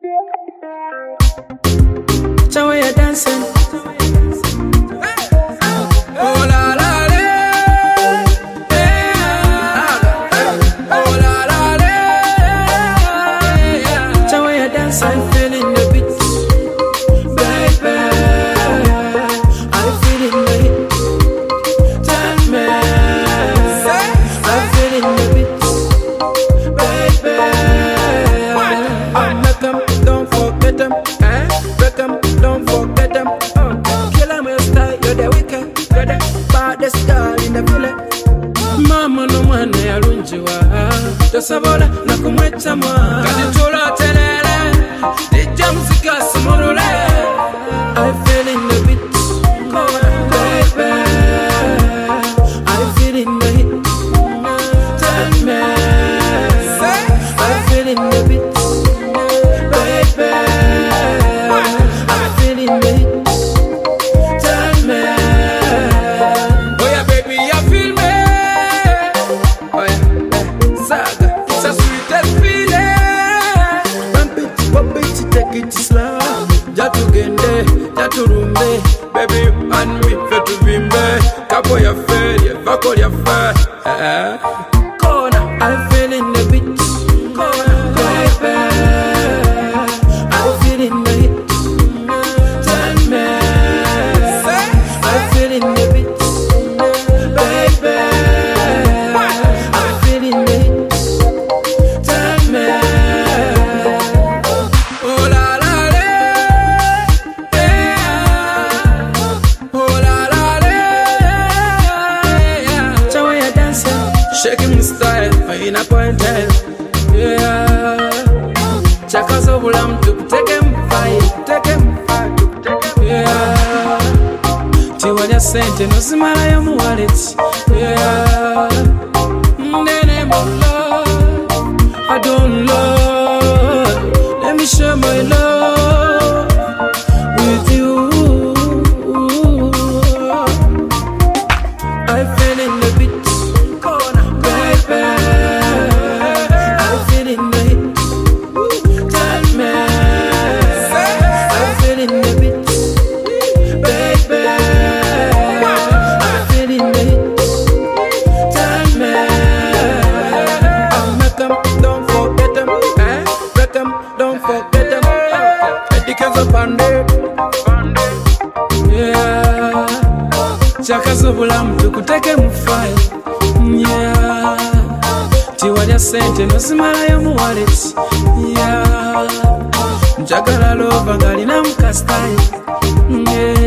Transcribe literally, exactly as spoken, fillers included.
How you dancing? Oh la la la, oh la la la. How you dancing? I'm feeling the beat, baby. I'm feeling the hit. Tell me, I'm feeling the beat, baby. I make 'em, don't forget 'em, eh? Break 'em, don't forget 'em. Uh. Kill 'em with style, you're the wicked, you're the baddest girl in the village. Mama no mwana ya lunjiwa, tosabola na kumweta mwa. Kati tula telele, dija muzika simulule. I'm feeling the beat, baby. I'm feeling the hit. Tell me, I'm feeling the beat, baby. I'm feeling the hit. Tell me, oh yeah, baby, you feel me? Oh yeah, Saga, it's a sweetest feeling. Bump it, bump it, take it slow. Jatu gende, jatu rumbe, baby, and me fit to bimbe. Kapo ya fair, ya bako ya fair. Corner, I'm feeling the beat. Baby, I'm feeling the hit. Tell me, I'm feeling the beat. Baby, I'm feeling the hit. Tell me, oh la la la, yeah. Oh la la la, yeah. How you dancing? Shaking the style, in a pointed, yeah. Chakazo bulam to take him fight, take him fight, yeah. Tiwanya sente no simala ya mu wallet, yeah. Nene mo love, I don't love. Let me share my love with you. I'm feeling the beat, baby. I'm feeling the hit. Tell me, I'm feeling the beat, baby. I'm feeling the hit. Tell me, I'll make 'em, don't forget 'em, eh? Break 'em, don't forget 'em. Education bandit, yeah. Chakazo bulam tukuteke mufai, yeah. Tiwanya sente no simala ya mu wallet, yeah. Njagala lova ngali na mukastai, yeah.